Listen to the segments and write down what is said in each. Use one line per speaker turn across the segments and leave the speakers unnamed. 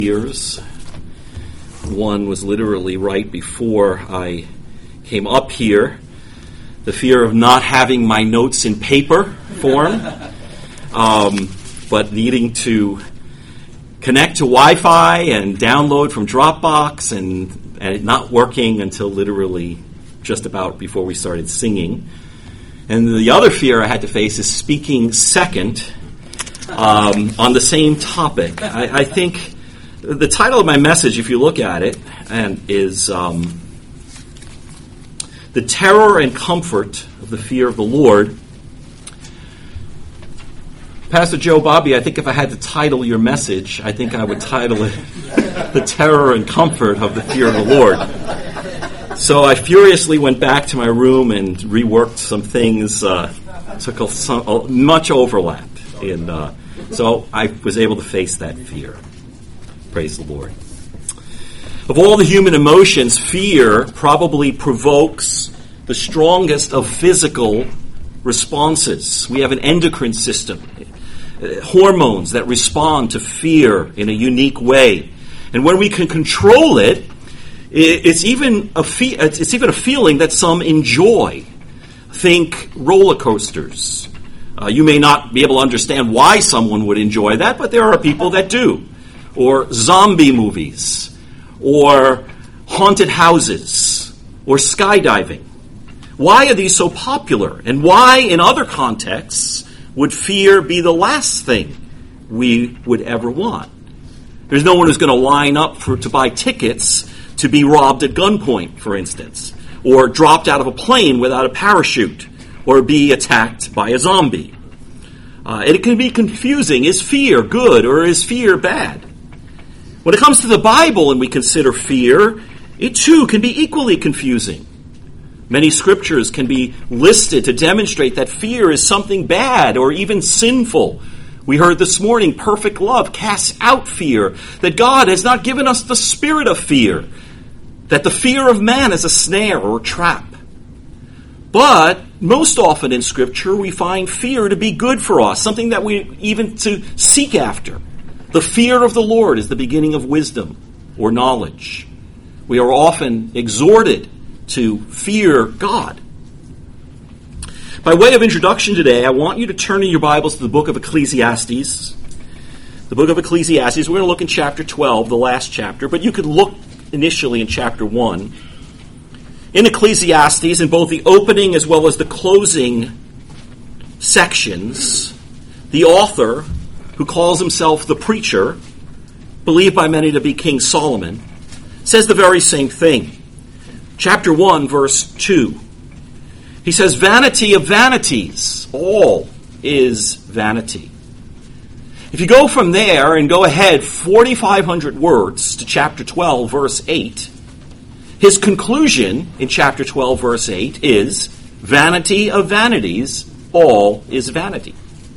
years. One was literally right before I came up here. The fear of not having my notes in paper form, but needing to connect to Wi-Fi and download from Dropbox and it not working until literally just about before we started singing. And the other fear I had to face is speaking second on the same topic. I think the title of my message, if you look at it, is The Terror and Comfort of the Fear of the Lord. Pastor Joe Bobby, I think if I had to title your message, I think I would title it The Terror and Comfort of the Fear of the Lord. So I furiously went back to my room and reworked some things, took much overlap, and so I was able to face that fear. Praise the Lord. Of all the human emotions, fear probably provokes the strongest of physical responses. We have an endocrine system, hormones that respond to fear in a unique way. And when we can control it, it's even a feeling that some enjoy. Think roller coasters. You may not be able to understand why someone would enjoy that, but there are people that do. Or zombie movies, or haunted houses, or skydiving. Why are these so popular? And why, in other contexts, would fear be the last thing we would ever want? There's no one who's going to line up to buy tickets to be robbed at gunpoint, for instance, or dropped out of a plane without a parachute, or be attacked by a zombie. It can be confusing. Is fear good or is fear bad? When it comes to the Bible and we consider fear, it too can be equally confusing. Many scriptures can be listed to demonstrate that fear is something bad or even sinful. We heard this morning, perfect love casts out fear, that God has not given us the spirit of fear, that the fear of man is a snare or a trap. But most often in Scripture, we find fear to be good for us, something that we even to seek after. The fear of the Lord is the beginning of wisdom or knowledge. We are often exhorted to fear God. By way of introduction today, I want you to turn in your Bibles to the book of Ecclesiastes. The book of Ecclesiastes, we're going to look in chapter 12, the last chapter, but you could look initially in chapter 1. In Ecclesiastes, in both the opening as well as the closing sections, the author, who calls himself the preacher, believed by many to be King Solomon, says the very same thing. Chapter 1, verse 2. He says, "Vanity of vanities, all is vanity." If you go from there and go ahead 4,500 words to chapter 12, verse 8, his conclusion in chapter 12, verse 8 is, "Vanity of vanities, all is vanity."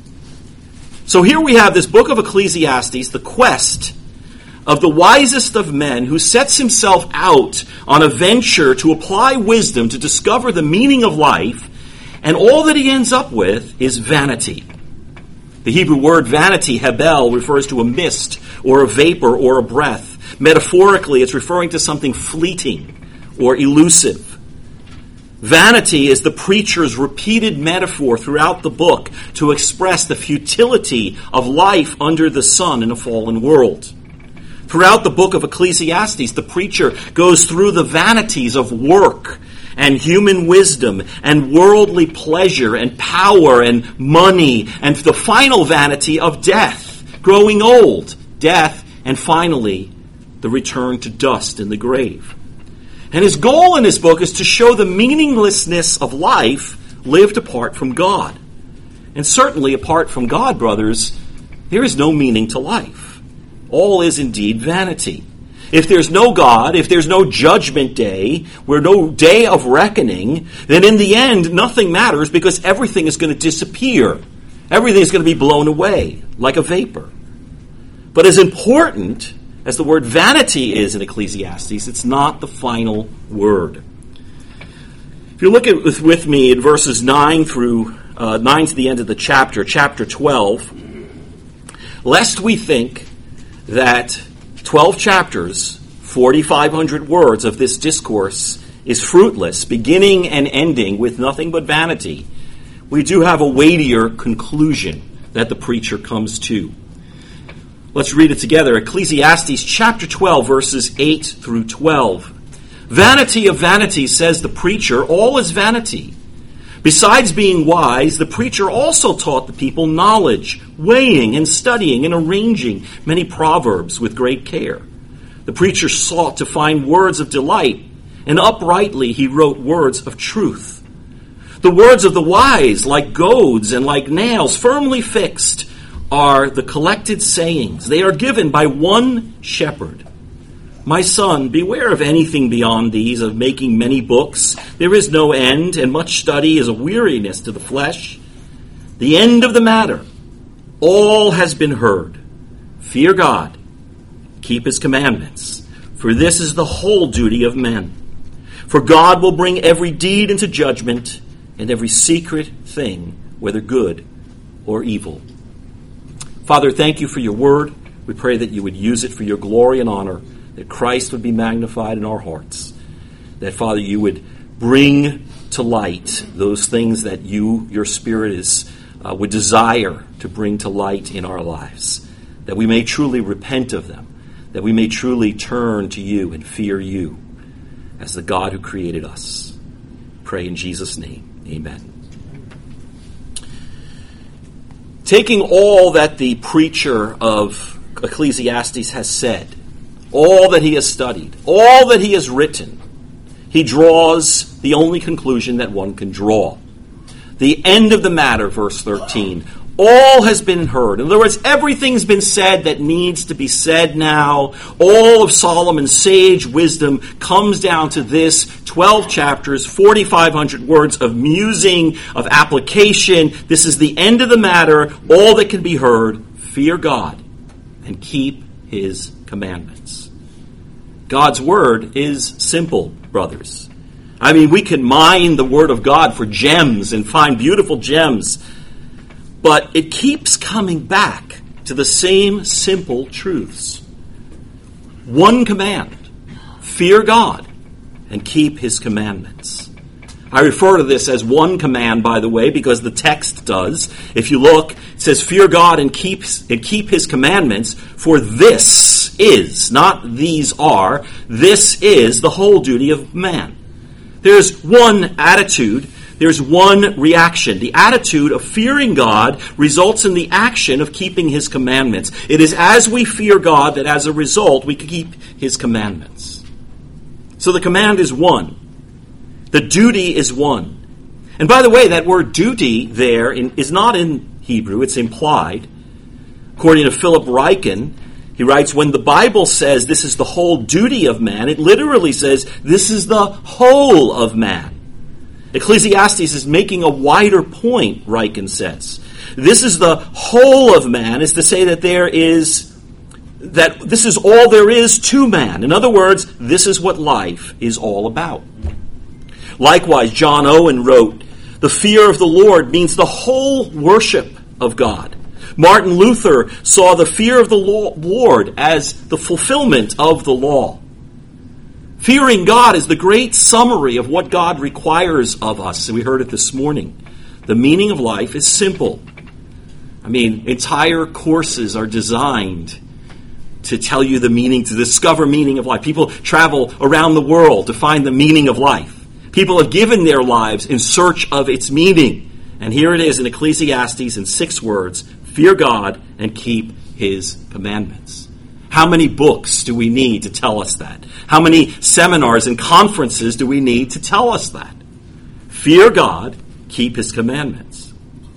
So here we have this book of Ecclesiastes, the quest of the wisest of men who sets himself out on a venture to apply wisdom to discover the meaning of life, and all that he ends up with is vanity. The Hebrew word vanity, hebel, refers to a mist or a vapor or a breath. Metaphorically, it's referring to something fleeting or elusive. Vanity is the preacher's repeated metaphor throughout the book to express the futility of life under the sun in a fallen world. Throughout the book of Ecclesiastes, the preacher goes through the vanities of work and human wisdom and worldly pleasure and power and money and the final vanity of death, growing old, death, and finally the return to dust in the grave. And his goal in this book is to show the meaninglessness of life lived apart from God. And certainly apart from God, brothers, there is no meaning to life. All is indeed vanity. If there's no God, if there's no judgment day, where no day of reckoning, then in the end nothing matters because everything is going to disappear. Everything is going to be blown away like a vapor. But as important as the word vanity is in Ecclesiastes, it's not the final word. If you look with me at verses 9 to the end of the chapter 12, lest we think that 12 chapters, 4,500 words of this discourse is fruitless, beginning and ending with nothing but vanity, we do have a weightier conclusion that the preacher comes to. Let's read it together. Ecclesiastes chapter 12, verses 8 through 12. Vanity of vanities, says the preacher, all is vanity. Besides being wise, the preacher also taught the people knowledge, weighing and studying and arranging many proverbs with great care. The preacher sought to find words of delight, and uprightly he wrote words of truth. The words of the wise, like goads and like nails firmly fixed, are the collected sayings. They are given by one shepherd. My son, beware of anything beyond these, of making many books. There is no end, and much study is a weariness to the flesh. The end of the matter, all has been heard. Fear God, keep his commandments, for this is the whole duty of men. For God will bring every deed into judgment, and every secret thing, whether good or evil. Father, thank you for your word. We pray that you would use it for your glory and honor, that Christ would be magnified in our hearts, that, Father, you would bring to light those things that your Spirit would desire to bring to light in our lives, that we may truly repent of them, that we may truly turn to you and fear you as the God who created us. Pray in Jesus' name. Amen. Taking all that the preacher of Ecclesiastes has said, all that he has studied, all that he has written, he draws the only conclusion that one can draw. The end of the matter, verse 13. All has been heard. In other words, everything's been said that needs to be said now. All of Solomon's sage wisdom comes down to this 12 chapters, 4,500 words of musing, of application. This is the end of the matter. All that can be heard. Fear God and keep his commandments. God's word is simple, brothers. I mean, we can mine the word of God for gems and find beautiful gems, but it keeps coming back to the same simple truths. One command: fear God and keep his commandments. I refer to this as one command, by the way, because the text does. If you look, it says, fear God and keep his commandments, for this is, not these are, this is the whole duty of man. There's one attitude, there's one reaction. The attitude of fearing God results in the action of keeping his commandments. It is as we fear God that as a result we keep his commandments. So the command is one. The duty is one. And by the way, that word duty there is not in Hebrew, it's implied. According to Philip Ryken, he writes, when the Bible says this is the whole duty of man, it literally says this is the whole of man. Ecclesiastes is making a wider point, Ryken says. This is the whole of man, is to say that that this is all there is to man. In other words, this is what life is all about. Likewise, John Owen wrote, the fear of the Lord means the whole worship of God. Martin Luther saw the fear of the Lord as the fulfillment of the law. Fearing God is the great summary of what God requires of us. We heard it this morning. The meaning of life is simple. I mean, entire courses are designed to tell you the meaning, to discover meaning of life. People travel around the world to find the meaning of life. People have given their lives in search of its meaning. And here it is in Ecclesiastes in 6 words: fear God and keep his commandments. How many books do we need to tell us that? How many seminars and conferences do we need to tell us that? Fear God, keep his commandments.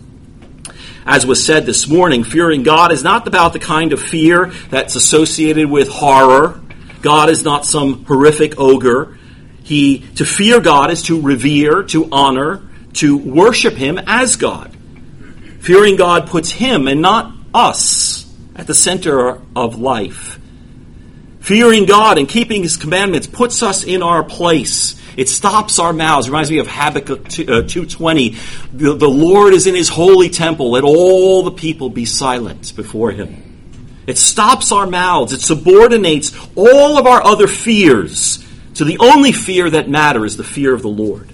As was said this morning, fearing God is not about the kind of fear that's associated with horror. God is not some horrific ogre. To fear God is to revere, to honor, to worship him as God. Fearing God puts him and not us at the center of life. Fearing God and keeping his commandments puts us in our place. It stops our mouths. It reminds me of Habakkuk 2:20. The Lord is in his holy temple. Let all the people be silent before him. It stops our mouths. It subordinates all of our other fears to the only fear that matters, the fear of the Lord.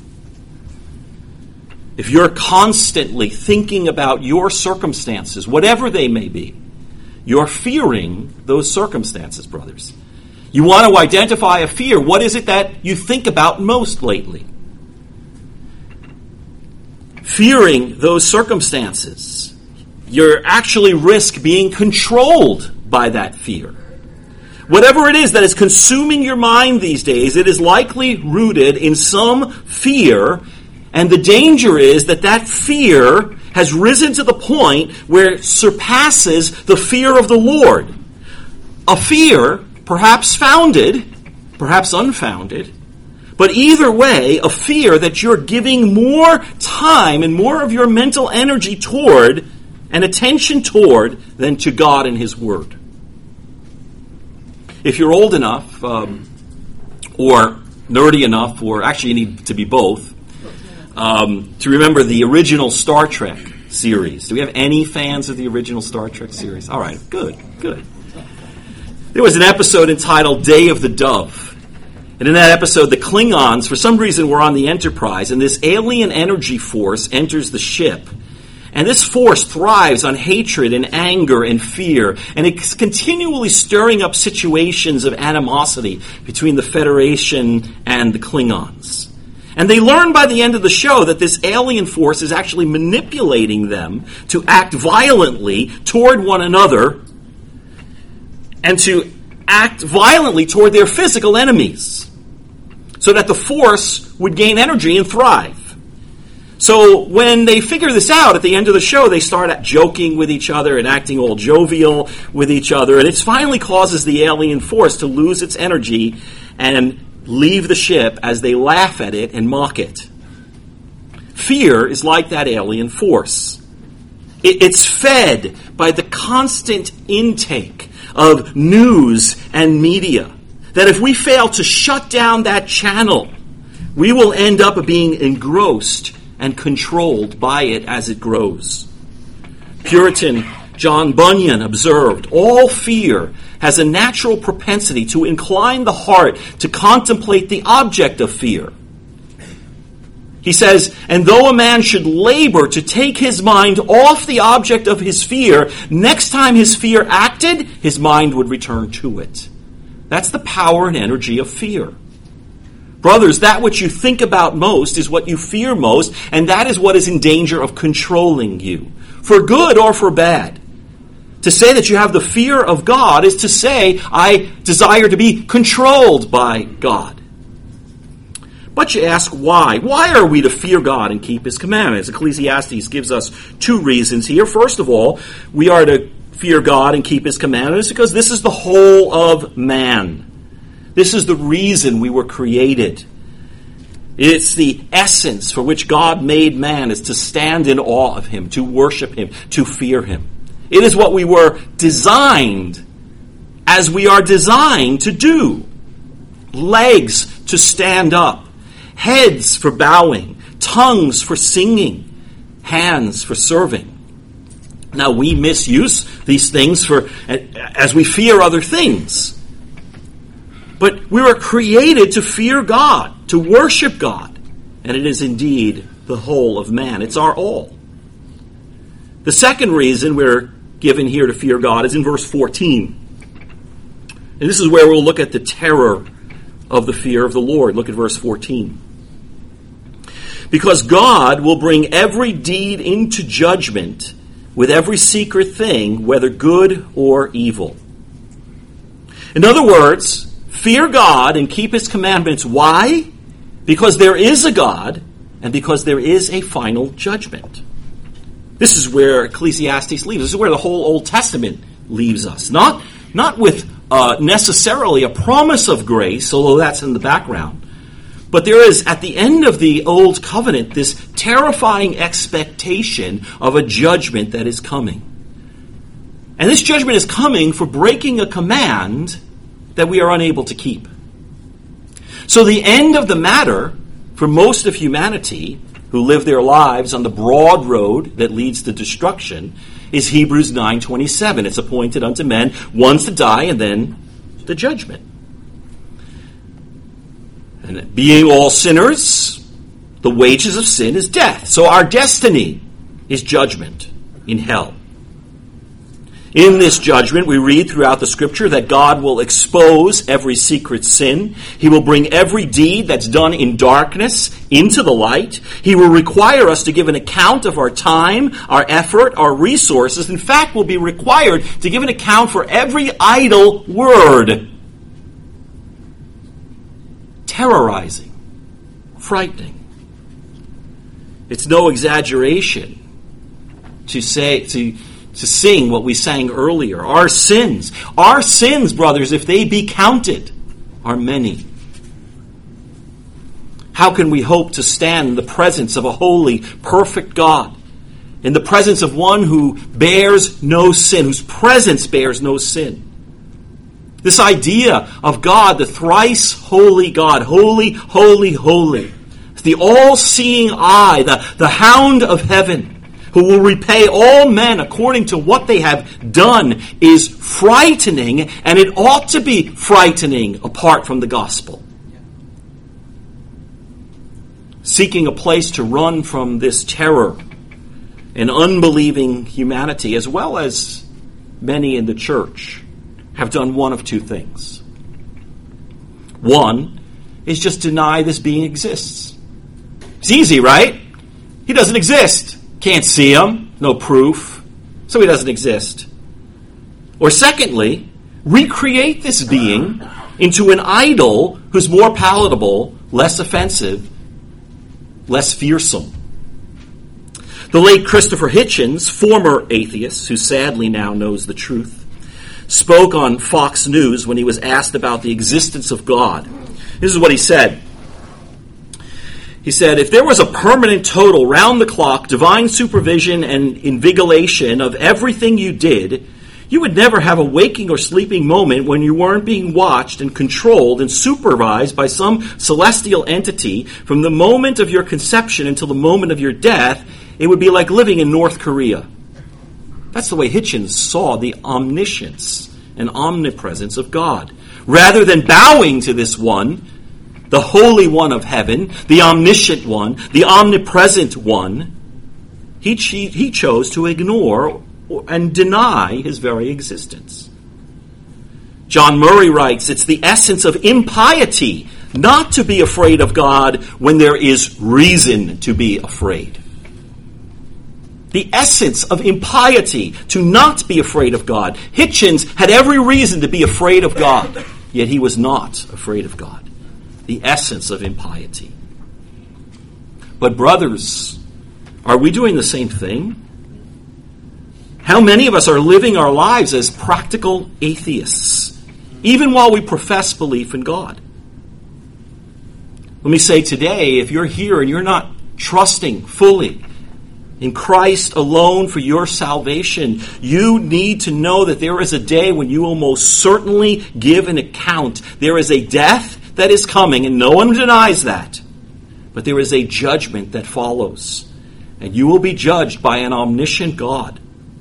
If you're constantly thinking about your circumstances, whatever they may be, you're fearing those circumstances, brothers. You want to identify a fear. What is it that you think about most lately? Fearing those circumstances, you actually risk being controlled by that fear. Whatever it is that is consuming your mind these days, it is likely rooted in some fear, and the danger is that that fear has risen to the point where it surpasses the fear of the Lord. A fear, perhaps founded, perhaps unfounded, but either way, a fear that you're giving more time and more of your mental energy toward and attention toward than to God and His Word. If you're old enough, or nerdy enough, or actually you need to be both, to remember the original Star Trek series. Do we have any fans of the original Star Trek series? All right, good. There was an episode entitled Day of the Dove. And in that episode, the Klingons, for some reason, were on the Enterprise, and this alien energy force enters the ship. And this force thrives on hatred and anger and fear, and it's continually stirring up situations of animosity between the Federation and the Klingons. And they learn by the end of the show that this alien force is actually manipulating them to act violently toward one another and to act violently toward their physical enemies so that the force would gain energy and thrive. So when they figure this out at the end of the show, they start joking with each other and acting all jovial with each other, and it finally causes the alien force to lose its energy and leave the ship as they laugh at it and mock it. Fear is like that alien force. It's fed by the constant intake of news and media, that if we fail to shut down that channel, we will end up being engrossed and controlled by it as it grows. Puritan John Bunyan observed, all fear has a natural propensity to incline the heart to contemplate the object of fear. He says, and though a man should labor to take his mind off the object of his fear, next time his fear acted, his mind would return to it. That's the power and energy of fear. Brothers, that which you think about most is what you fear most, and that is what is in danger of controlling you, for good or for bad. To say that you have the fear of God is to say, I desire to be controlled by God. But you ask, why? Why are we to fear God and keep His commandments? Ecclesiastes gives us two reasons here. First of all, we are to fear God and keep His commandments because this is the whole of man. This is the reason we were created. It's the essence for which God made man, is to stand in awe of Him, to worship Him, to fear Him. It is what we were designed, as we are designed to do. Legs to stand up, heads for bowing, tongues for singing, hands for serving. Now we misuse these things as we fear other things. But we were created to fear God, to worship God. And it is indeed the whole of man. It's our all. The second reason we're given here to fear God is in verse 14. And this is where we'll look at the terror of the fear of the Lord. Look at verse 14. Because God will bring every deed into judgment with every secret thing, whether good or evil. In other words, fear God and keep His commandments. Why? Because there is a God and because there is a final judgment. This is where Ecclesiastes leaves us. This is where the whole Old Testament leaves us. Not with necessarily a promise of grace, although that's in the background. But there is, at the end of the Old Covenant, this terrifying expectation of a judgment that is coming. And this judgment is coming for breaking a command that we are unable to keep. So the end of the matter for most of humanity who live their lives on the broad road that leads to destruction is Hebrews 9:27. It's appointed unto men once to die and then the judgment. And being all sinners, the wages of sin is death. So our destiny is judgment in hell. In this judgment, we read throughout the Scripture that God will expose every secret sin. He will bring every deed that's done in darkness into the light. He will require us to give an account of our time, our effort, our resources. In fact, we'll be required to give an account for every idle word. Terrorizing, frightening. It's no exaggeration to sing what we sang earlier. Our sins, brothers, if they be counted, are many. How can we hope to stand in the presence of a holy, perfect God? In the presence of one who bears no sin, whose presence bears no sin? This idea of God, the thrice holy God, holy, holy, holy, the all-seeing eye, the hound of heaven, who will repay all men according to what they have done, is frightening, and it ought to be frightening apart from the gospel. Seeking a place to run from this terror and unbelieving humanity, as well as many in the church, have done one of two things. One is just deny this being exists. It's easy, right? He doesn't exist. Can't see him, no proof, so he doesn't exist. Or secondly, recreate this being into an idol who's more palatable, less offensive, less fearsome. The late Christopher Hitchens, former atheist, who sadly now knows the truth, spoke on Fox News when he was asked about the existence of God. This is what he said. He said, if there was a permanent, total, round-the-clock, divine supervision and invigilation of everything you did, you would never have a waking or sleeping moment when you weren't being watched and controlled and supervised by some celestial entity from the moment of your conception until the moment of your death. It would be like living in North Korea. That's the way Hitchens saw the omniscience and omnipresence of God. Rather than bowing to this one, the Holy One of heaven, the omniscient one, the omnipresent one, he chose to ignore and deny his very existence. John Murray writes, it's the essence of impiety not to be afraid of God when there is reason to be afraid. The essence of impiety to not be afraid of God. Hitchens had every reason to be afraid of God, yet he was not afraid of God. The essence of impiety. But brothers, are we doing the same thing? How many of us are living our lives as practical atheists, even while we profess belief in God? Let me say today, if you're here and you're not trusting fully in Christ alone for your salvation, you need to know that there is a day when you will most certainly give an account. There is a death that is coming, and no one denies that. But there is a judgment that follows, and you will be judged by an omniscient God.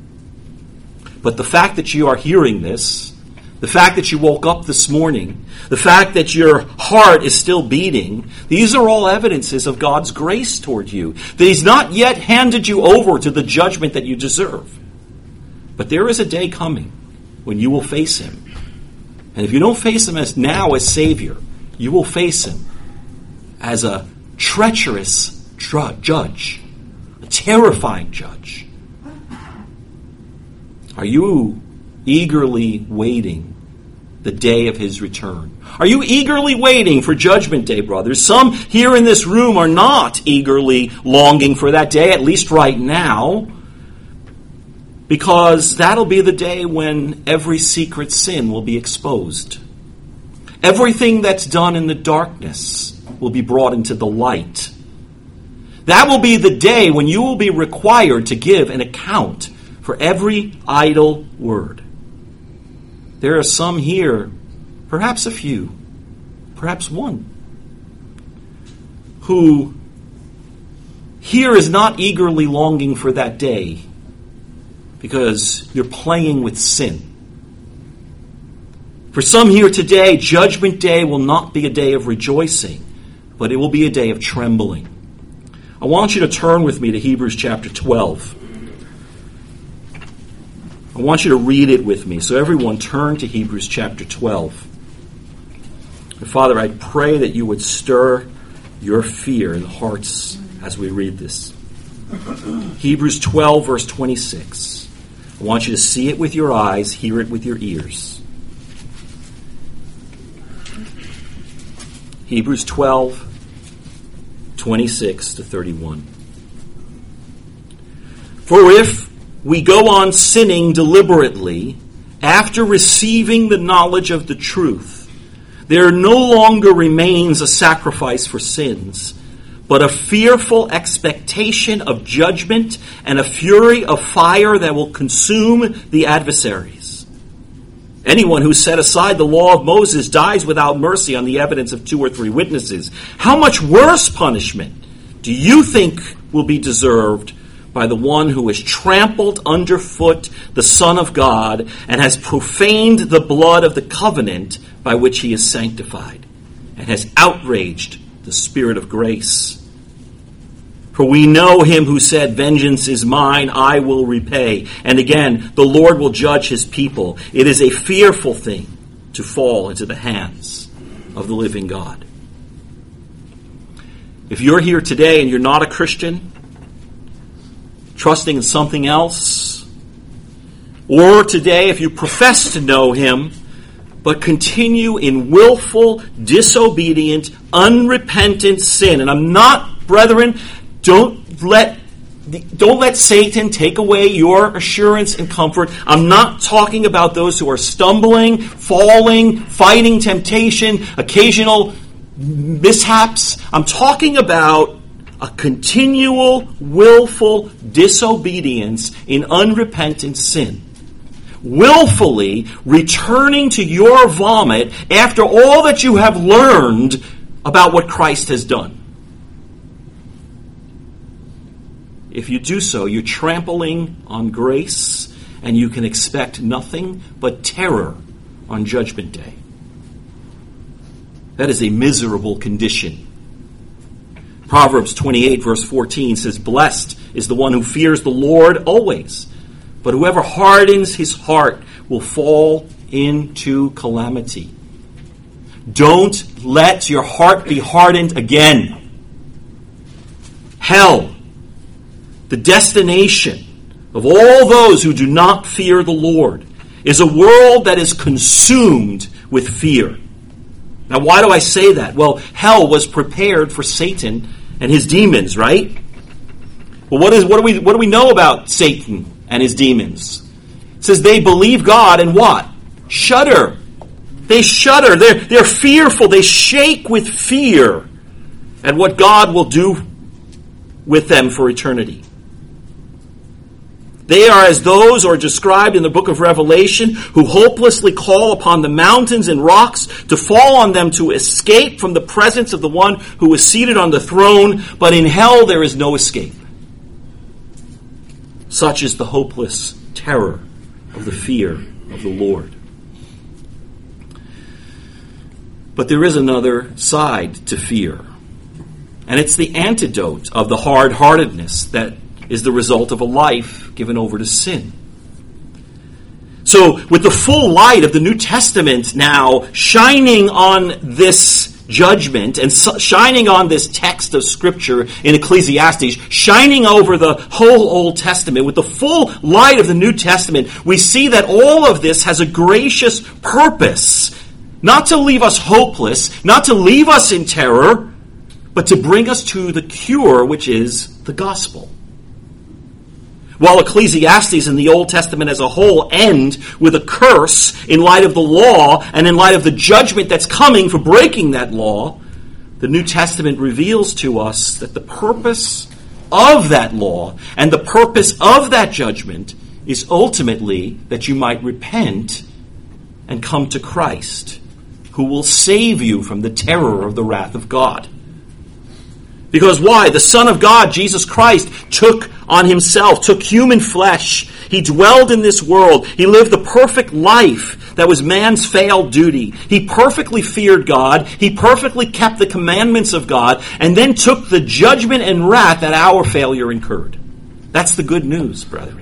But the fact that you are hearing this, the fact that you woke up this morning, the fact that your heart is still beating, these are all evidences of God's grace toward you. That He's not yet handed you over to the judgment that you deserve. But there is a day coming when you will face Him. And if you don't face Him as Savior, you will face Him as a treacherous judge, a terrifying judge. Are you eagerly waiting the day of His return? Are you eagerly waiting for Judgment Day, brothers? Some here in this room are not eagerly longing for that day, at least right now, because that'll be the day when every secret sin will be exposed. Everything that's done in the darkness will be brought into the light. That will be the day when you will be required to give an account for every idle word. There are some here, perhaps a few, perhaps one, who here is not eagerly longing for that day because you're playing with sin. For some here today, Judgment Day will not be a day of rejoicing, but it will be a day of trembling. I want you to turn with me to Hebrews chapter 12. I want you to read it with me. So everyone turn to Hebrews chapter 12. And Father, I pray that you would stir your fear in the hearts as we read this. Hebrews 12, verse 26. I want you to see it with your eyes, hear it with your ears. Hebrews 12, 26 to 31. For if we go on sinning deliberately after receiving the knowledge of the truth, there no longer remains a sacrifice for sins, but a fearful expectation of judgment and a fury of fire that will consume the adversaries. Anyone who set aside the law of Moses dies without mercy on the evidence of 2 or 3 witnesses. How much worse punishment do you think will be deserved by the one who has trampled underfoot the Son of God and has profaned the blood of the covenant by which he is sanctified and has outraged the Spirit of grace? For we know him who said, "Vengeance is mine, I will repay." And again, the Lord will judge his people. It is a fearful thing to fall into the hands of the living God. If you're here today and you're not a Christian, trusting in something else, or today if you profess to know him, but continue in willful, disobedient, unrepentant sin. And I'm not, brethren, don't let Satan take away your assurance and comfort. I'm not talking about those who are stumbling, falling, fighting temptation, occasional mishaps. I'm talking about a continual, willful disobedience in unrepentant sin. Willfully returning to your vomit after all that you have learned about what Christ has done. If you do so, you're trampling on grace, and you can expect nothing but terror on Judgment Day. That is a miserable condition. Proverbs 28, verse 14 says, "Blessed is the one who fears the Lord always, but whoever hardens his heart will fall into calamity." Don't let your heart be hardened again. Hell, the destination of all those who do not fear the Lord, is a world that is consumed with fear. Now, why do I say that? Well, hell was prepared for Satan and his demons, right? Well, what do we know about Satan and his demons? It says they believe God and what? Shudder. They shudder. They're fearful. They shake with fear at what God will do with them for eternity. They are as those who are described in the book of Revelation, who hopelessly call upon the mountains and rocks to fall on them to escape from the presence of the one who is seated on the throne, but in hell there is no escape. Such is the hopeless terror of the fear of the Lord. But there is another side to fear, and it's the antidote of the hard-heartedness that is the result of a life given over to sin. So, with the full light of the New Testament now shining on this judgment and shining on this text of Scripture in Ecclesiastes, shining over the whole Old Testament, with the full light of the New Testament, we see that all of this has a gracious purpose. Not to leave us hopeless, not to leave us in terror, but to bring us to the cure, which is the gospel. While Ecclesiastes and the Old Testament as a whole end with a curse in light of the law and in light of the judgment that's coming for breaking that law, the New Testament reveals to us that the purpose of that law and the purpose of that judgment is ultimately that you might repent and come to Christ, who will save you from the terror of the wrath of God. Because why? The Son of God, Jesus Christ, took on himself, took human flesh. He dwelled in this world. He lived the perfect life that was man's failed duty. He perfectly feared God. He perfectly kept the commandments of God, and then took the judgment and wrath that our failure incurred. That's the good news, brethren.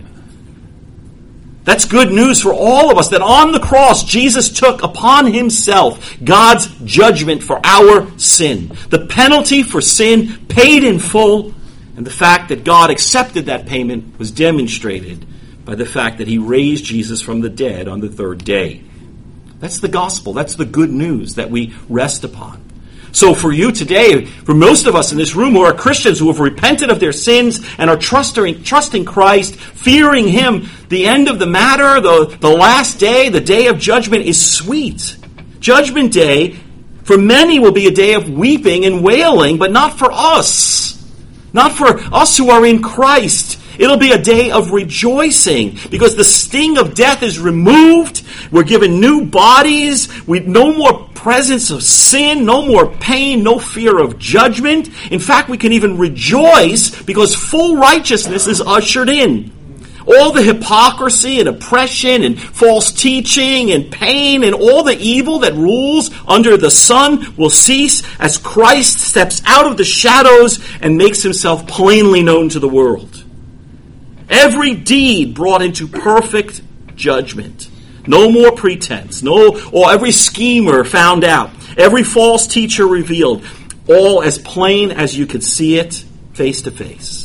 That's good news for all of us, that on the cross, Jesus took upon himself God's judgment for our sin. The penalty for sin paid in full, and the fact that God accepted that payment was demonstrated by the fact that he raised Jesus from the dead on the third day. That's the gospel. That's the good news that we rest upon. So for you today, for most of us in this room who are Christians, who have repented of their sins and are trusting Christ, fearing him, the end of the matter, the last day, the day of judgment is sweet. Judgment day, for many, will be a day of weeping and wailing, but not for us. Not for us who are in Christ. It'll be a day of rejoicing because the sting of death is removed. We're given new bodies. No more presence of sin, no more pain, no fear of judgment. In fact, we can even rejoice because full righteousness is ushered in. All the hypocrisy and oppression and false teaching and pain and all the evil that rules under the sun will cease as Christ steps out of the shadows and makes himself plainly known to the world. Every deed brought into perfect judgment. No more pretense. Or every schemer found out. Every false teacher revealed. All as plain as you could see it face to face.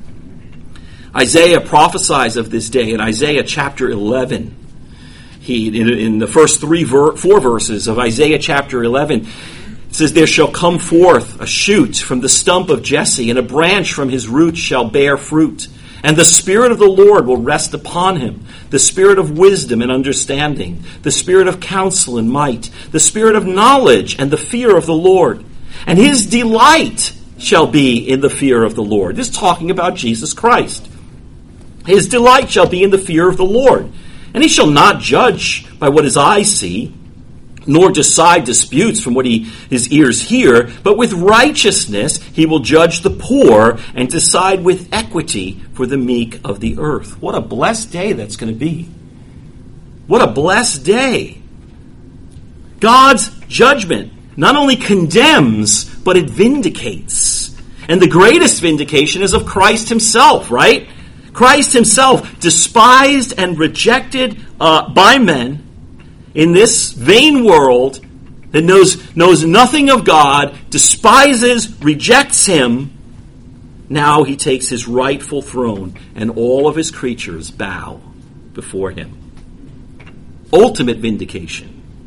Isaiah prophesies of this day in Isaiah chapter 11. In the first 4 verses of Isaiah chapter 11, it says, "There shall come forth a shoot from the stump of Jesse, and a branch from his roots shall bear fruit. And the Spirit of the Lord will rest upon him, the Spirit of wisdom and understanding, the Spirit of counsel and might, the Spirit of knowledge and the fear of the Lord. And his delight shall be in the fear of the Lord." This is talking about Jesus Christ. "His delight shall be in the fear of the Lord. And he shall not judge by what his eyes see, nor decide disputes from what his ears hear, but with righteousness he will judge the poor and decide with equity for the meek of the earth." What a blessed day that's going to be. What a blessed day. God's judgment not only condemns, but it vindicates. And the greatest vindication is of Christ himself, right? Christ himself, despised and rejected by men, in this vain world that knows nothing of God, despises, rejects him, now he takes his rightful throne and all of his creatures bow before him. Ultimate vindication.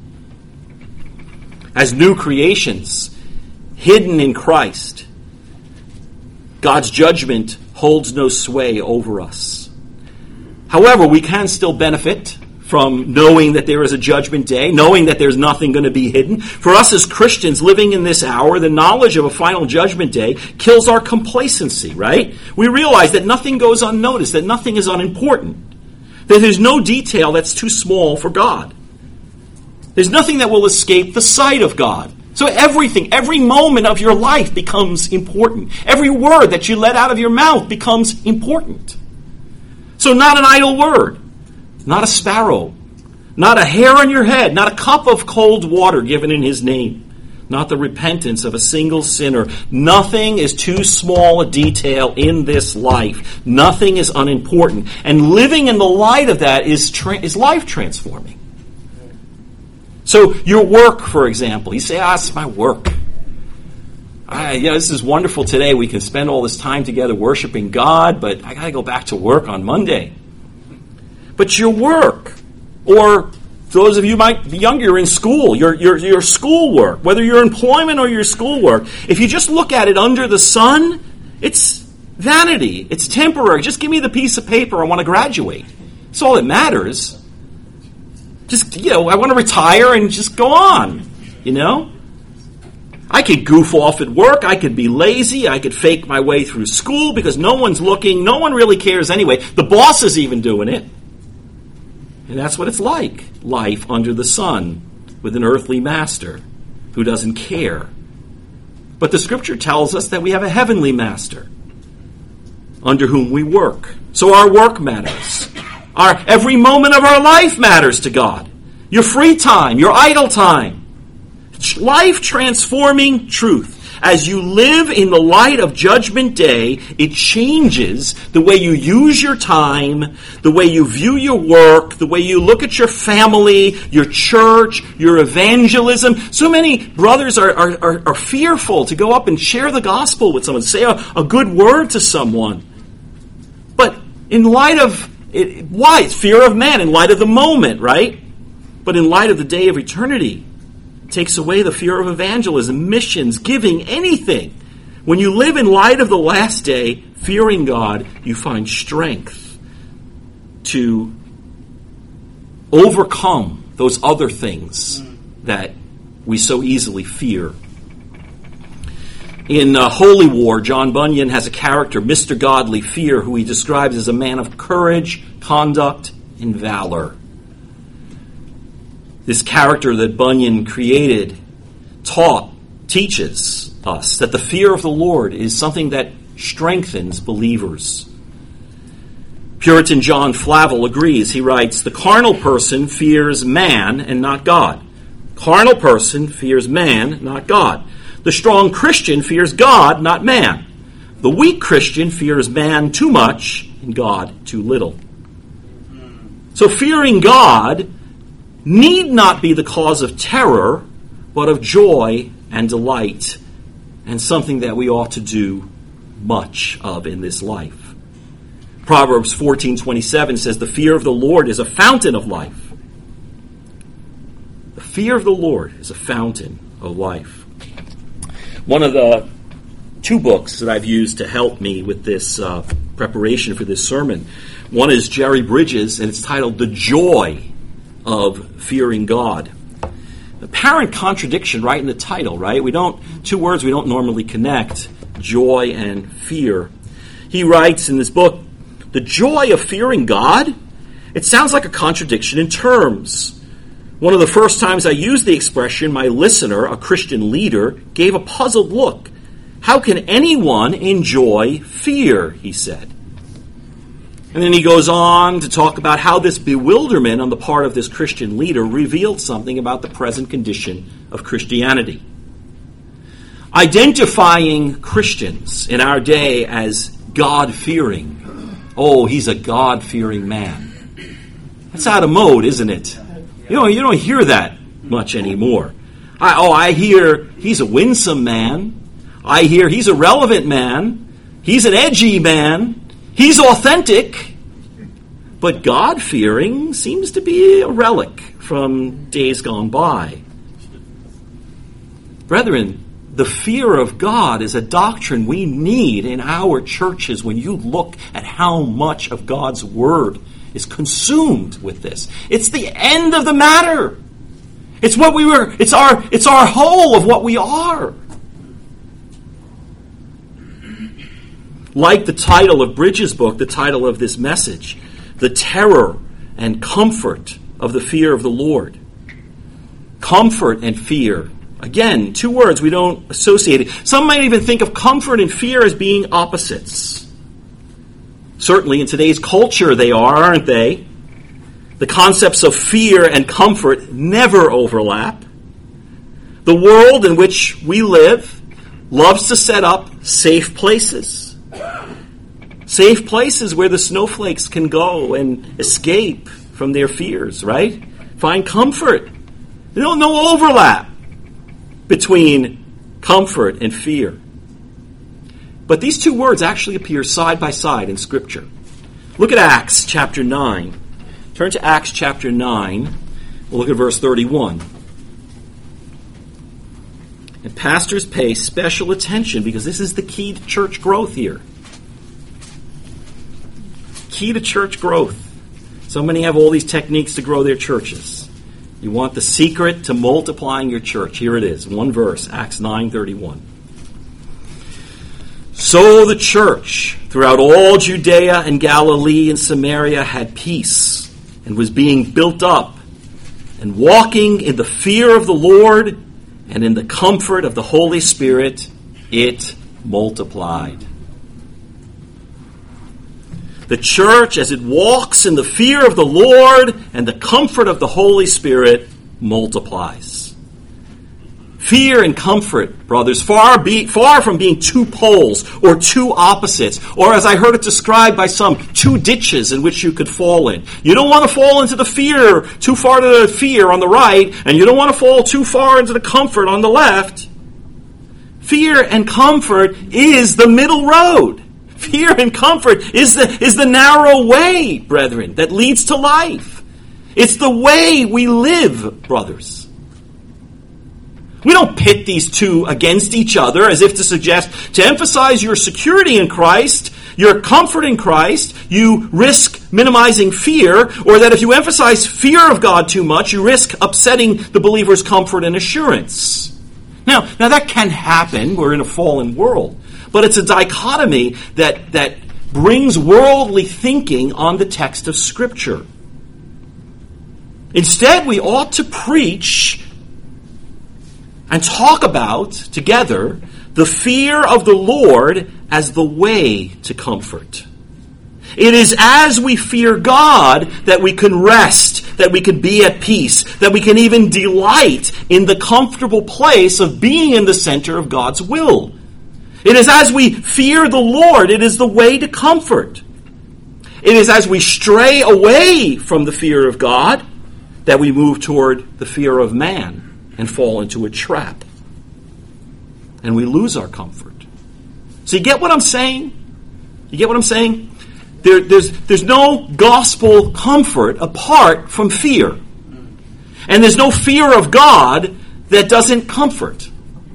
As new creations, hidden in Christ, God's judgment holds no sway over us. However, we can still benefit from knowing that there is a judgment day, knowing that there's nothing going to be hidden. For us as Christians living in this hour, the knowledge of a final judgment day kills our complacency, right? We realize that nothing goes unnoticed, that nothing is unimportant, that there's no detail that's too small for God. There's nothing that will escape the sight of God. So everything, every moment of your life becomes important. Every word that you let out of your mouth becomes important. So not an idle word. Not a sparrow, not a hair on your head, not a cup of cold water given in his name, not the repentance of a single sinner. Nothing is too small a detail in this life. Nothing is unimportant. And living in the light of that is life transforming. So your work, for example, you say, it's my work. This is wonderful today. We can spend all this time together worshiping God, but I got to go back to work on Monday. But your work, or those of you might be younger, you're in school, your schoolwork, whether your employment or your schoolwork, if you just look at it under the sun, it's vanity, it's temporary. Just give me the piece of paper, I want to graduate. That's all that matters. Just, I want to retire and just go on, I could goof off at work, I could be lazy, I could fake my way through school because no one's looking, no one really cares anyway. The boss is even doing it. And that's what it's like, life under the sun with an earthly master who doesn't care. But the Scripture tells us that we have a heavenly master under whom we work. So our work matters. Every moment of our life matters to God. Your free time, your idle time. Life-transforming truth. As you live in the light of Judgment Day, it changes the way you use your time, the way you view your work, the way you look at your family, your church, your evangelism. So many brothers are fearful to go up and share the gospel with someone, say a good word to someone. But in light of, why? It's fear of man, in light of the moment, right? But in light of the day of eternity, takes away the fear of evangelism, missions, giving, anything. When you live in light of the last day, fearing God, you find strength to overcome those other things that we so easily fear. In Holy War, John Bunyan has a character, Mr. Godly Fear, who he describes as a man of courage, conduct, and valor. This character that Bunyan created teaches us that the fear of the Lord is something that strengthens believers. Puritan John Flavel agrees. He writes, "The carnal person fears man and not God. Carnal person fears man, not God. The strong Christian fears God, not man. The weak Christian fears man too much and God too little." So fearing God need not be the cause of terror, but of joy and delight, and something that we ought to do much of in this life. Proverbs 14:27 says, "The fear of the Lord is a fountain of life." The fear of the Lord is a fountain of life. One of the two books that I've used to help me with this preparation for this sermon, one is Jerry Bridges, and it's titled "The Joy of Fearing God." Apparent contradiction right in the title, right? Two words we don't normally connect, joy and fear. He writes in this book, "The joy of fearing God? It sounds like a contradiction in terms. One of the first times I used the expression, my listener, a Christian leader, gave a puzzled look. How can anyone enjoy fear?" he said. And then he goes on to talk about how this bewilderment on the part of this Christian leader revealed something about the present condition of Christianity. Identifying Christians in our day as God-fearing. Oh, he's a God-fearing man. That's out of mode, isn't it? You don't hear that much anymore. I hear he's a winsome man. I hear he's a relevant man. He's an edgy man. He's authentic, but God-fearing seems to be a relic from days gone by. Brethren, the fear of God is a doctrine we need in our churches when you look at how much of God's Word is consumed with this. It's the end of the matter. It's what we were. It's our whole of what we are. Like the title of Bridges' book, the title of this message, the terror and comfort of the fear of the Lord. Comfort and fear. Again, two words we don't associate it. Some might even think of comfort and fear as being opposites. Certainly in today's culture they are, aren't they? The concepts of fear and comfort never overlap. The world in which we live loves to set up safe places. Safe places where the snowflakes can go and escape from their fears, right? Find comfort. There's no overlap between comfort and fear. But these two words actually appear side by side in Scripture. Look at Acts chapter 9. Turn to Acts chapter 9. We'll look at verse 31. And pastors pay special attention because this is the key to church growth here. Key to church growth. So many have all these techniques to grow their churches. You want the secret to multiplying your church. Here it is, one verse, Acts 9:31. So the church throughout all Judea and Galilee and Samaria had peace and was being built up and walking in the fear of the Lord and in the comfort of the Holy Spirit, it multiplied. the church, as it walks in the fear of the Lord and the comfort of the Holy Spirit, multiplies. Fear and comfort, brothers, far from being two poles or two opposites, or as I heard it described by some, two ditches in which you could fall in. You don't want to fall into the fear, too far to the fear on the right, and you don't want to fall too far into the comfort on the left. Fear and comfort is the middle road. Fear and comfort is the narrow way, brethren, that leads to life. It's the way we live, brothers. We don't pit these two against each other as if to suggest, to emphasize your security in Christ, your comfort in Christ, you risk minimizing fear, or that if you emphasize fear of God too much, you risk upsetting the believer's comfort and assurance. Now that can happen. We're in a fallen world. But it's a dichotomy that brings worldly thinking on the text of Scripture. Instead, we ought to preach and talk about, together, the fear of the Lord as the way to comfort. It is as we fear God that we can rest, that we can be at peace, that we can even delight in the comfortable place of being in the center of God's will. It is as we fear the Lord, it is the way to comfort. It is as we stray away from the fear of God that we move toward the fear of man and fall into a trap. And we lose our comfort. So you get what I'm saying? You get what I'm saying? There's no gospel comfort apart from fear. And there's no fear of God that doesn't comfort.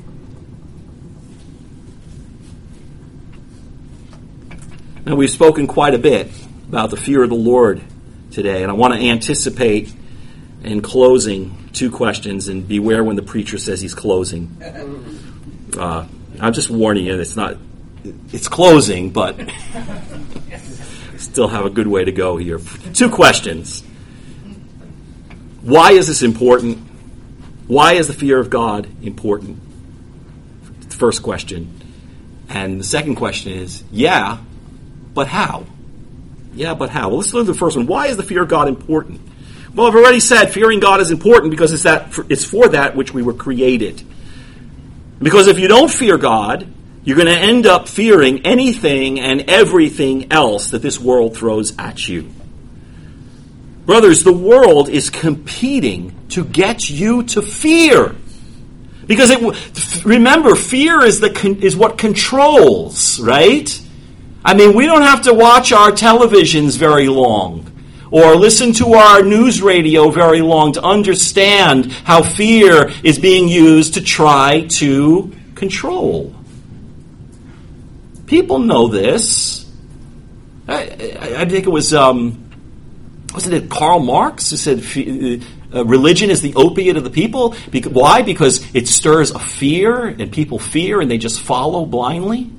Now, we've spoken quite a bit about the fear of the Lord today, and I want to anticipate in closing two questions, and beware when the preacher says he's closing. I'm just warning you, it's closing, but still have a good way to go here. Two questions. Why is this important? Why is the fear of God important? First question. And the second question is, but how? Yeah, but how? Well, let's look at the first one. Why is the fear of God important? Well, I've already said fearing God is important because it's for that which we were created. Because if you don't fear God, you're going to end up fearing anything and everything else that this world throws at you. Brothers, the world is competing to get you to fear. Because remember, fear is what controls, right? I mean, we don't have to watch our televisions very long or listen to our news radio very long to understand how fear is being used to try to control. People know this. I think it was, wasn't it Karl Marx who said religion is the opiate of the people? Why? Because it stirs a fear, and people fear, and they just follow blindly.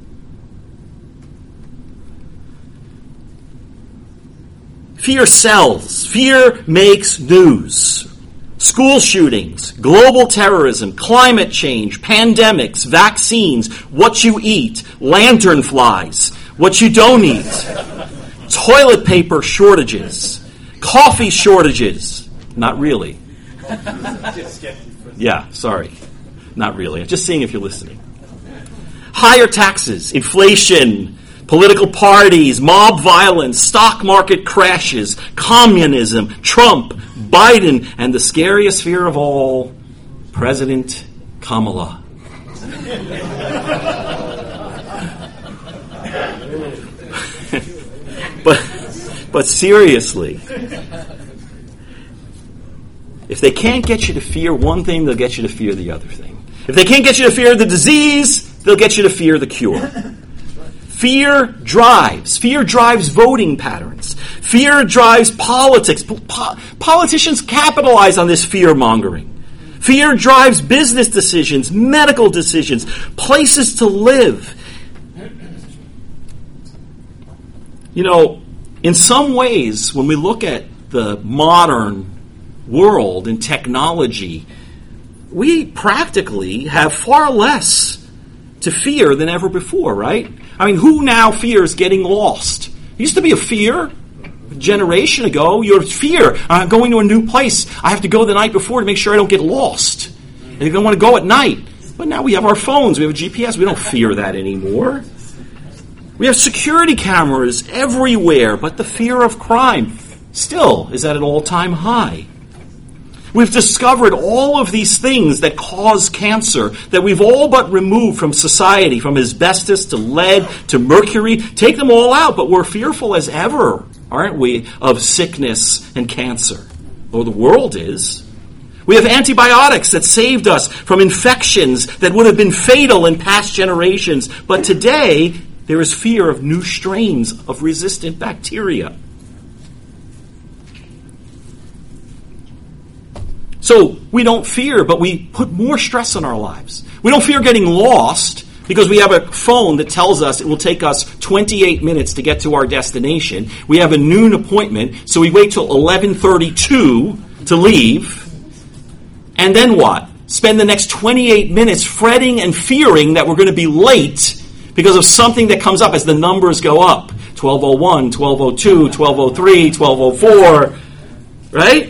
Fear sells. Fear makes news. School shootings, global terrorism, climate change, pandemics, vaccines, what you eat, lantern flies, what you don't eat, toilet paper shortages, coffee shortages. Not really. Yeah, sorry. Not really. I'm just seeing if you're listening. Higher taxes, inflation, political parties, mob violence, stock market crashes, communism, Trump, Biden, and the scariest fear of all, President Kamala. But seriously, if they can't get you to fear one thing, they'll get you to fear the other thing. If they can't get you to fear the disease, they'll get you to fear the cure. Fear drives voting patterns. Fear drives politics. Politicians capitalize on this fear-mongering. Fear drives business decisions, medical decisions, places to live. You know, in some ways, when we look at the modern world and technology, we practically have far less to fear than ever before, right? I mean, who now fears getting lost? Used to be a fear. A generation ago, your fear. I'm going to a new place. I have to go the night before to make sure I don't get lost. And you don't want to go at night. But now we have our phones. We have a GPS. We don't fear that anymore. We have security cameras everywhere. But the fear of crime still is at an all-time high. We've discovered all of these things that cause cancer that we've all but removed from society, from asbestos to lead to mercury. Take them all out, but we're fearful as ever, aren't we, of sickness and cancer? Well, the world is. We have antibiotics that saved us from infections that would have been fatal in past generations. But today, there is fear of new strains of resistant bacteria. So we don't fear, but we put more stress on our lives. We don't fear getting lost because we have a phone that tells us it will take us 28 minutes to get to our destination. We have a noon appointment, so we wait till 11:32 to leave. And then what? Spend the next 28 minutes fretting and fearing that we're going to be late because of something that comes up as the numbers go up. 12:01, 12:02, 12:03, 12:04, right?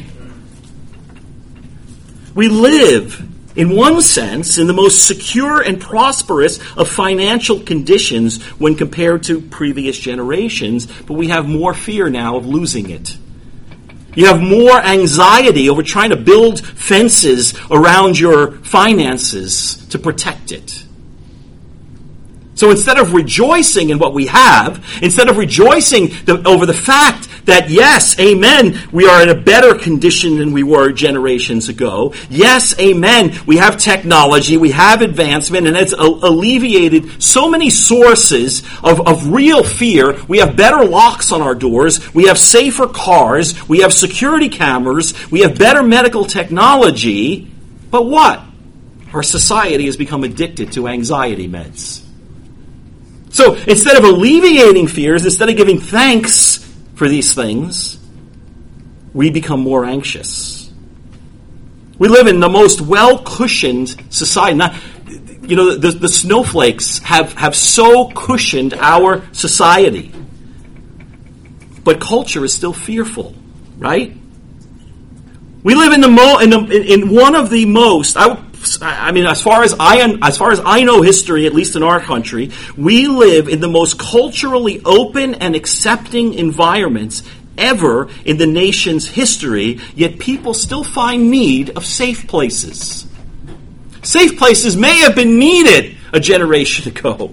We live, in one sense, in the most secure and prosperous of financial conditions when compared to previous generations, but we have more fear now of losing it. You have more anxiety over trying to build fences around your finances to protect it. So instead of rejoicing in what we have, instead of rejoicing over the fact that, yes, amen, we are in a better condition than we were generations ago. Yes, amen, we have technology, we have advancement, and it's alleviated so many sources of real fear. We have better locks on our doors, we have safer cars, we have security cameras, we have better medical technology. But what? Our society has become addicted to anxiety meds. So instead of alleviating fears, instead of giving thanks for these things, we become more anxious. We live in the most well-cushioned society. The snowflakes have so cushioned our society. But culture is still fearful, right? We live in one of the most, as far as I know history, at least in our country, we live in the most culturally open and accepting environments ever in the nation's history, yet people still find need of safe places. Safe places may have been needed a generation ago.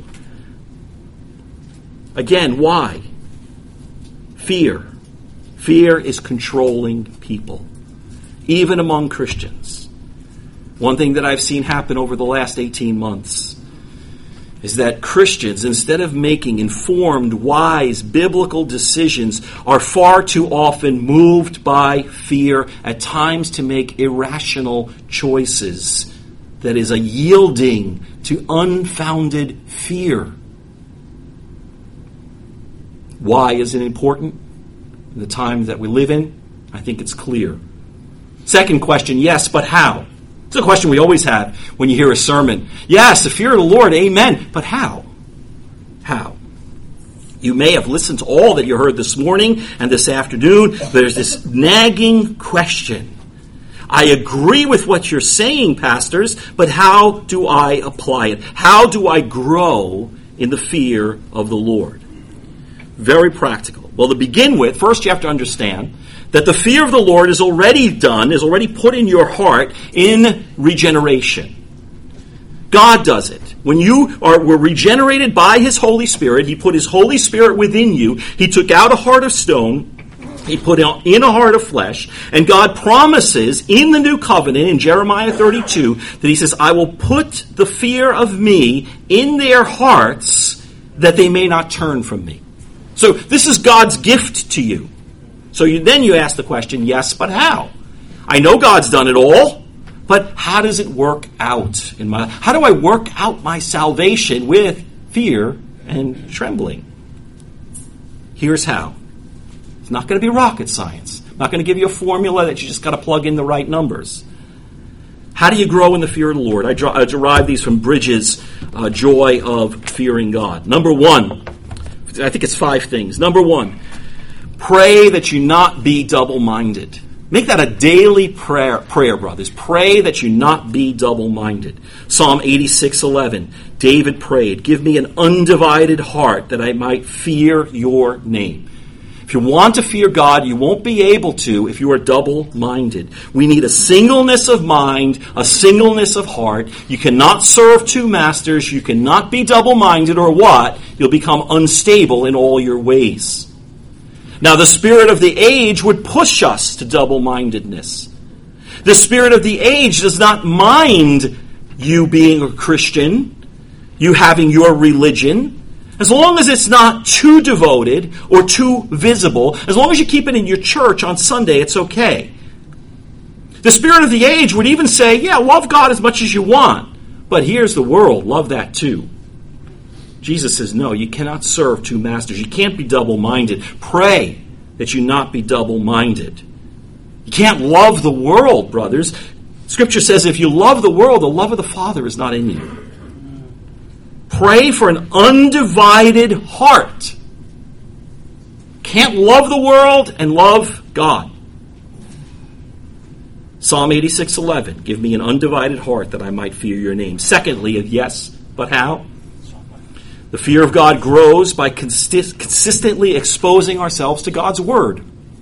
Again, why? Fear. Fear is controlling people, even among Christians. One thing that I've seen happen over the last 18 months is that Christians, instead of making informed, wise, biblical decisions, are far too often moved by fear, at times to make irrational choices. That is a yielding to unfounded fear. Why is it important? In the time that we live in, I think it's clear. Second question, yes, but how? It's a question we always have when you hear a sermon. Yes, the fear of the Lord, amen. But how? How? You may have listened to all that you heard this morning and this afternoon. There's this nagging question. I agree with what you're saying, pastors, but how do I apply it? How do I grow in the fear of the Lord? Very practical. Well, to begin with, first you have to understand that the fear of the Lord is already put in your heart in regeneration. God does it. When were regenerated by His Holy Spirit, He put His Holy Spirit within you. He took out a heart of stone. He put in a heart of flesh. And God promises in the new covenant, in Jeremiah 32, that He says, I will put the fear of me in their hearts that they may not turn from me. So this is God's gift to you. So then you ask the question, yes, but how? I know God's done it all, but how does it work out in my life? How do I work out my salvation with fear and trembling? Here's how. It's not going to be rocket science. I'm not going to give you a formula that you just got to plug in the right numbers. How do you grow in the fear of the Lord? I derive these from Bridges' Joy of Fearing God. Number one, I think it's 5 things. Number 1, pray that you not be double-minded. Make that a daily prayer, brothers. Pray that you not be double-minded. Psalm 86:11. David prayed, "Give me an undivided heart that I might fear your name." If you want to fear God, you won't be able to if you are double-minded. We need a singleness of mind, a singleness of heart. You cannot serve 2 masters. You cannot be double-minded, or what? You'll become unstable in all your ways. Now, the spirit of the age would push us to double-mindedness. The spirit of the age does not mind you being a Christian, you having your religion, as long as it's not too devoted or too visible. As long as you keep it in your church on Sunday, it's okay. The spirit of the age would even say, yeah, love God as much as you want, but here's the world, love that too. Jesus says, no, you cannot serve 2 masters. You can't be double-minded. Pray that you not be double-minded. You can't love the world, brothers. Scripture says if you love the world, the love of the Father is not in you. Pray for an undivided heart. Can't love the world and love God. Psalm 86:11, give me an undivided heart that I might fear your name. Secondly, yes, but how? The fear of God grows by consistently exposing ourselves to God's Word.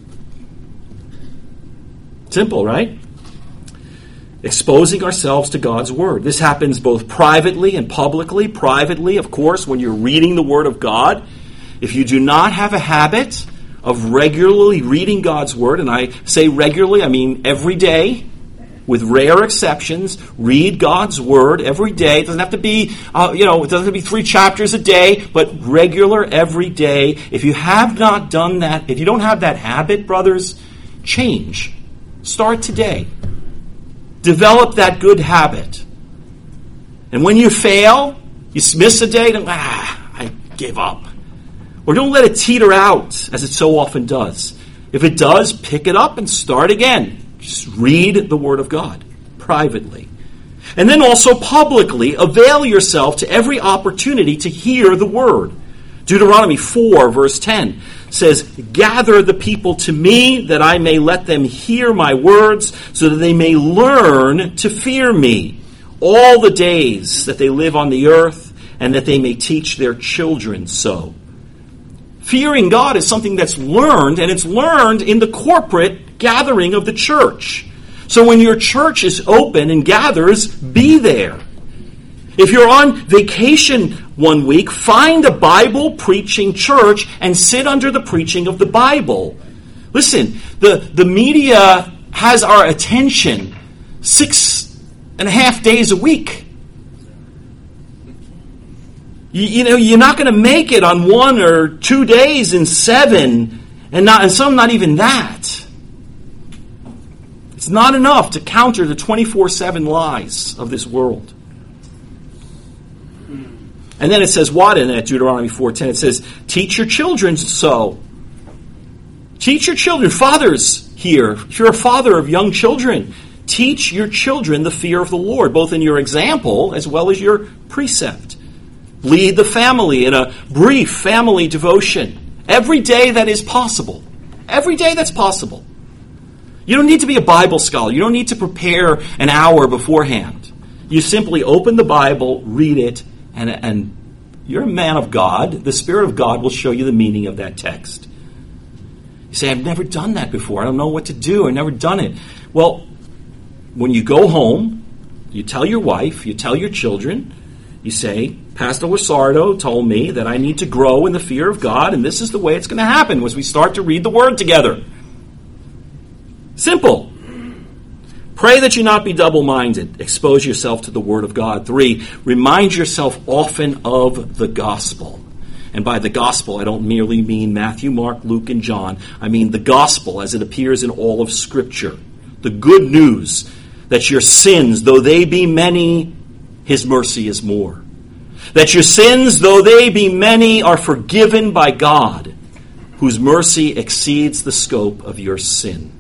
Simple, right? Exposing ourselves to God's Word. This happens both privately and publicly. Privately, of course, when you're reading the Word of God. If you do not have a habit of regularly reading God's Word, and I say regularly, I mean every day, with rare exceptions, read God's Word every day. It doesn't have to be, it doesn't have to be 3 chapters a day, but regular every day. If you have not done that, if you don't have that habit, brothers, change. Start today. Develop that good habit. And when you fail, you miss a day, then, I give up. Or don't let it teeter out, as it so often does. If it does, pick it up and start again. Just read the Word of God privately. And then also publicly, avail yourself to every opportunity to hear the Word. Deuteronomy 4, verse 10 says, gather the people to me that I may let them hear my words so that they may learn to fear me all the days that they live on the earth and that they may teach their children so. Fearing God is something that's learned, and it's learned in the corporate gathering of the church. So when your church is open and gathers, be there. If you're on vacation one week, find a Bible-preaching church and sit under the preaching of the Bible. Listen, the media has our attention 6.5 days a week. You're not going to make it on 1 or 2 days in 7, and some not even that. It's not enough to counter the 24/7 lies of this world. And then it says what in that Deuteronomy 4:10? It says, teach your children so. Teach your children. Fathers here, if you're a father of young children, teach your children the fear of the Lord, both in your example as well as your precept. Lead the family in a brief family devotion every day that is possible. Every day that's possible. You don't need to be a Bible scholar. You don't need to prepare an hour beforehand. You simply open the Bible, read it, and you're a man of God. The Spirit of God will show you the meaning of that text. You say, I've never done that before. I don't know what to do. I've never done it. Well, when you go home, you tell your wife, you tell your children, you say, Pastor Lusardo told me that I need to grow in the fear of God, and this is the way it's going to happen as we start to read the Word together. Simple. Pray that you not be double-minded. Expose yourself to the Word of God. 3, remind yourself often of the gospel. And by the gospel, I don't merely mean Matthew, Mark, Luke, and John. I mean the gospel as it appears in all of Scripture. The good news that your sins, though they be many, His mercy is more. That your sins, though they be many, are forgiven by God, whose mercy exceeds the scope of your sin.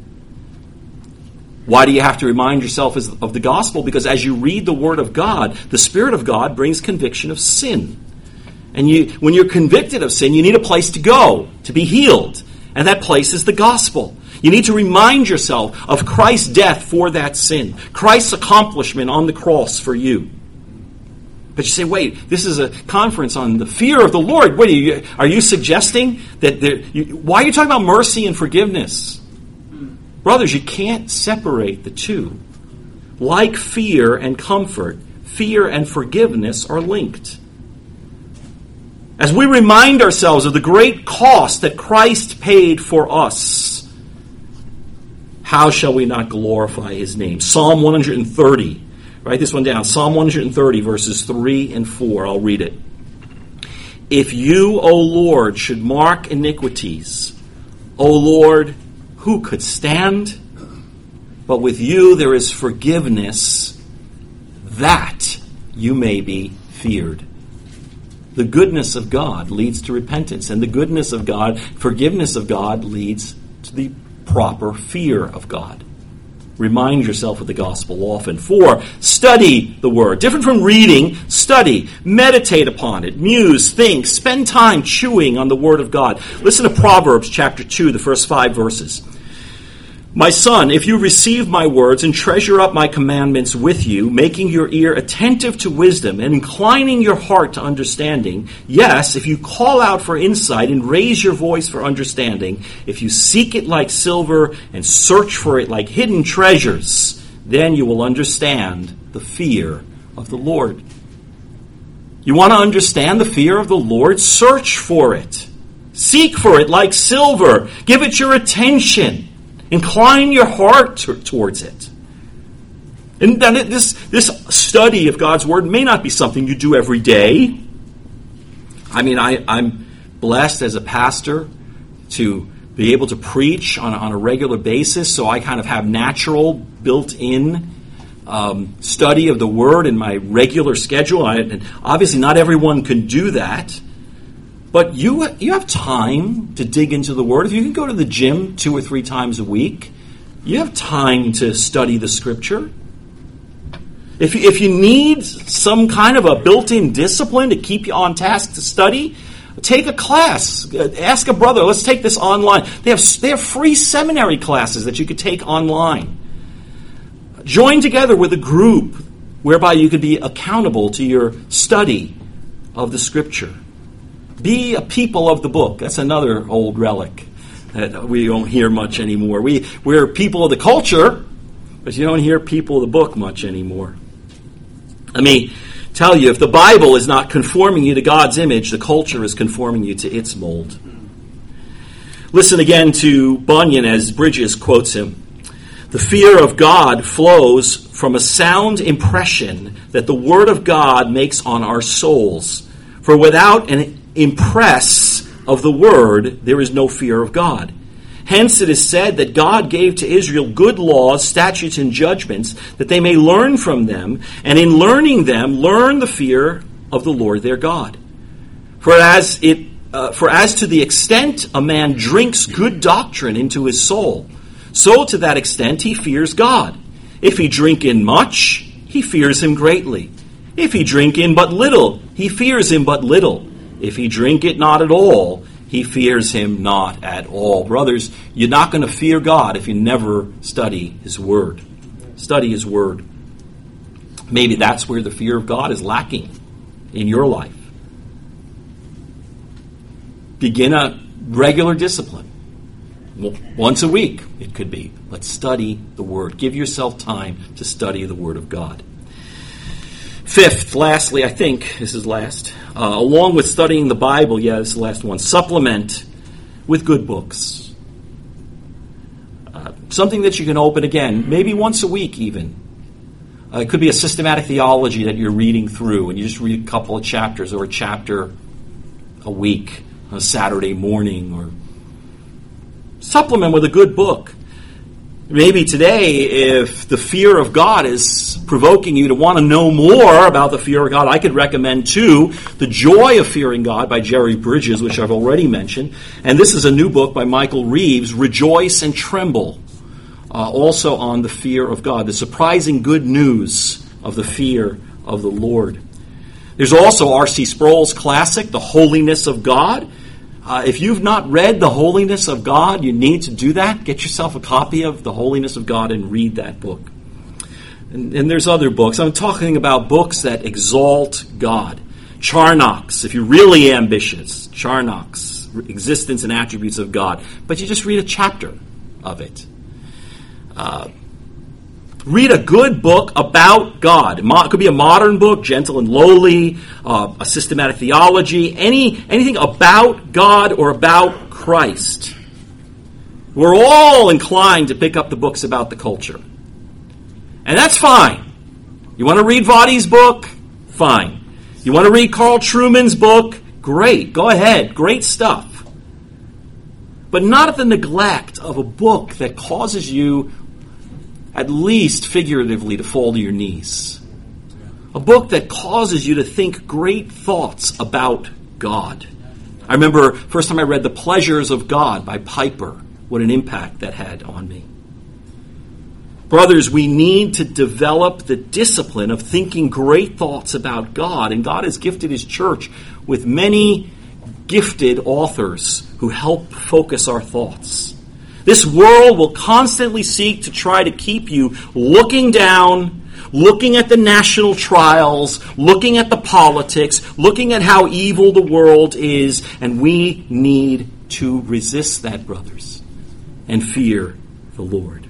Why do you have to remind yourself of the gospel? Because as you read the Word of God, the Spirit of God brings conviction of sin. And when you're convicted of sin, you need a place to go to be healed. And that place is the gospel. You need to remind yourself of Christ's death for that sin, Christ's accomplishment on the cross for you. But you say, wait, this is a conference on the fear of the Lord. Wait, are you suggesting that why are you talking about mercy and forgiveness? Brothers, you can't separate the two. Like fear and comfort, fear and forgiveness are linked. As we remind ourselves of the great cost that Christ paid for us, how shall we not glorify his name? Psalm 130. Write this one down. Psalm 130, verses 3 and 4. I'll read it. If you, O Lord, should mark iniquities, O Lord, who could stand? But with you there is forgiveness, that you may be feared. The goodness of God leads to repentance, and the goodness of God, forgiveness of God, leads to the proper fear of God. Remind yourself of the gospel often. 4, study the word. Different from reading, study. Meditate upon it. Muse, think, spend time chewing on the word of God. Listen to Proverbs chapter 2, the first 5 verses. My son, if you receive my words and treasure up my commandments with you, making your ear attentive to wisdom and inclining your heart to understanding, yes, if you call out for insight and raise your voice for understanding, if you seek it like silver and search for it like hidden treasures, then you will understand the fear of the Lord. You want to understand the fear of the Lord? Search for it. Seek for it like silver. Give it your attention. Incline your heart towards it. And this study of God's Word may not be something you do every day. I mean, I'm blessed as a pastor to be able to preach on a regular basis, so I kind of have natural, built-in study of the Word in my regular schedule. And obviously not everyone can do that. But you have time to dig into the Word. If you can go to the gym 2 or 3 times a week, you have time to study the Scripture. If you need some kind of a built-in discipline to keep you on task to study, take a class. Ask a brother, let's take this online. They have free seminary classes that you could take online. Join together with a group whereby you could be accountable to your study of the Scripture. Be a people of the book. That's another old relic that we don't hear much anymore. We're people of the culture, but you don't hear people of the book much anymore. Let me tell you, if the Bible is not conforming you to God's image, the culture is conforming you to its mold. Listen again to Bunyan as Bridges quotes him. The fear of God flows from a sound impression that the Word of God makes on our souls. For without an impress of the Word, there is no fear of God. Hence it is said that God gave to Israel good laws, statutes, and judgments, that they may learn from them, and in learning them, learn the fear of the Lord their God. For as to the extent a man drinks good doctrine into his soul, so to that extent he fears God. If he drink in much, he fears him greatly. If he drink in but little, he fears him but little. If he drink it not at all, he fears him not at all. Brothers, you're not going to fear God if you never study His Word. Study His Word. Maybe that's where the fear of God is lacking in your life. Begin a regular discipline. Once a week, it could be. Let's study the Word. Give yourself time to study the Word of God. 5th, lastly, I think, this is last, along with studying the Bible, this is the last one, supplement with good books. Something that you can open again, maybe once a week even. It could be a systematic theology that you're reading through, and you just read a couple of chapters or a chapter a week on a Saturday morning, or supplement with a good book. Maybe today, if the fear of God is provoking you to want to know more about the fear of God, I could recommend, too, The Joy of Fearing God by Jerry Bridges, which I've already mentioned. And this is a new book by Michael Reeves, Rejoice and Tremble, also on the fear of God, the surprising good news of the fear of the Lord. There's also R.C. Sproul's classic, The Holiness of God. If you've not read The Holiness of God, you need to do that. Get yourself a copy of The Holiness of God and read that book. And there's other books. I'm talking about books that exalt God. Charnock's, if you're really ambitious, Charnock's, Existence and Attributes of God. But you just read a chapter of it. Read a good book about God. It could be a modern book, Gentle and Lowly, a systematic theology, anything about God or about Christ. We're all inclined to pick up the books about the culture. And that's fine. You want to read Vadi's book? Fine. You want to read Carl Trueman's book? Great. Go ahead. Great stuff. But not at the neglect of a book that causes you, at least figuratively, to fall to your knees. A book that causes you to think great thoughts about God. I remember first time I read The Pleasures of God by Piper. What an impact that had on me. Brothers, we need to develop the discipline of thinking great thoughts about God. And God has gifted His church with many gifted authors who help focus our thoughts. This world will constantly seek to try to keep you looking down, looking at the national trials, looking at the politics, looking at how evil the world is, and we need to resist that, brothers, and fear the Lord.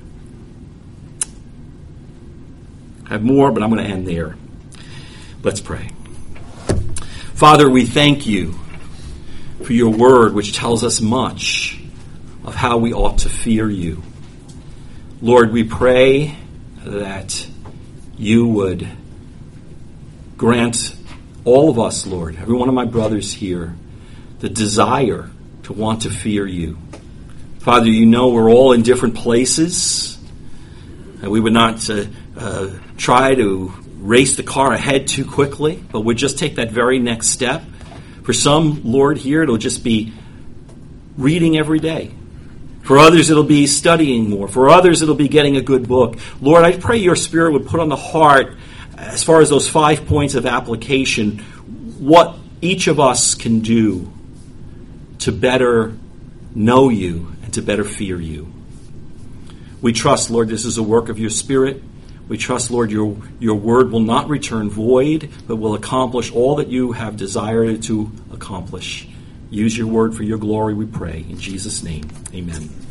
I have more, but I'm going to end there. Let's pray. Father, we thank you for your word, which tells us much of how we ought to fear you. Lord, we pray that you would grant all of us, Lord, every one of my brothers here, the desire to want to fear you. Father, you know we're all in different places, and we would not try to race the car ahead too quickly, but we'd just take that very next step. For some, Lord, here, it'll just be reading every day. For others, it'll be studying more. For others, it'll be getting a good book. Lord, I pray your Spirit would put on the heart, as far as those 5 points of application, what each of us can do to better know you and to better fear you. We trust, Lord, this is a work of your Spirit. We trust, Lord, your word will not return void, but will accomplish all that you have desired to accomplish. Use your word for your glory, we pray. In Jesus' name, amen.